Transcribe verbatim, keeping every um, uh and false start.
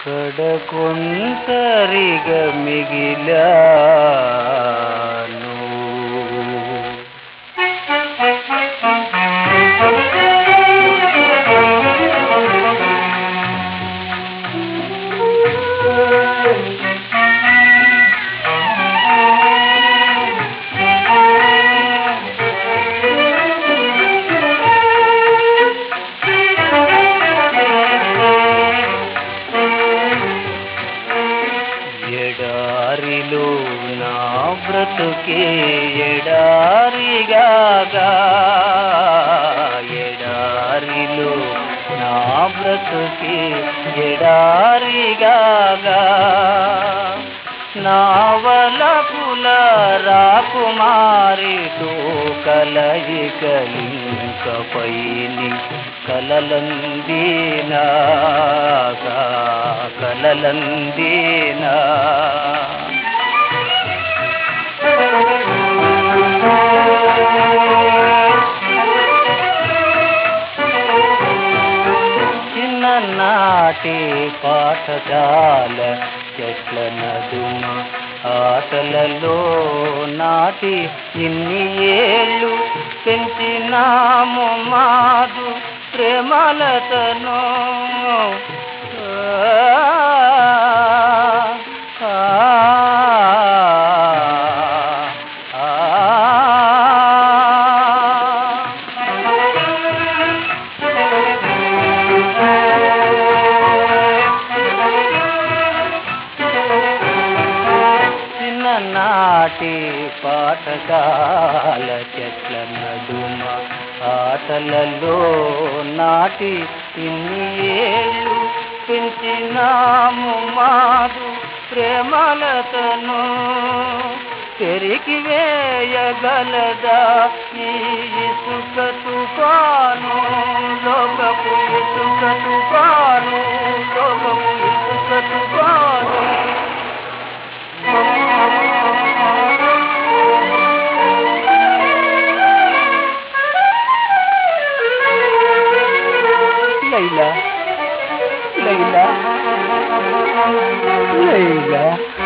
కడకొంటరిగా మిగిలాను. ఎడారిలో నా బ్రతుకే ఎడారిగాగా, ఎడారిలో నా బ్రతుకే ఎడారిగాగా, నావలపుల రాకుమారితో కలయికలింకపైని కలలందీనా కలలందీనా. చిన్ననాటి పాఠశాల చెట్ల నడుమ ఆటలలో నాటి ఇన్ని ఏళ్ళు పెంచినాము మాదు ప్రేమలతను. నాటి పాఠశాల చెట్ల నడుమ ఆటలలో నాటి ఇన్ని ఏళ్ళు పెంచినాము మాదు ప్రేమలతను. పెరిగి వేయగలదా ఈ ఇసుక తుఫాను, లోకపు ఇసుక తుఫాను, లోకపు ఇసుక తుఫాను. లైలా లైలా లైలా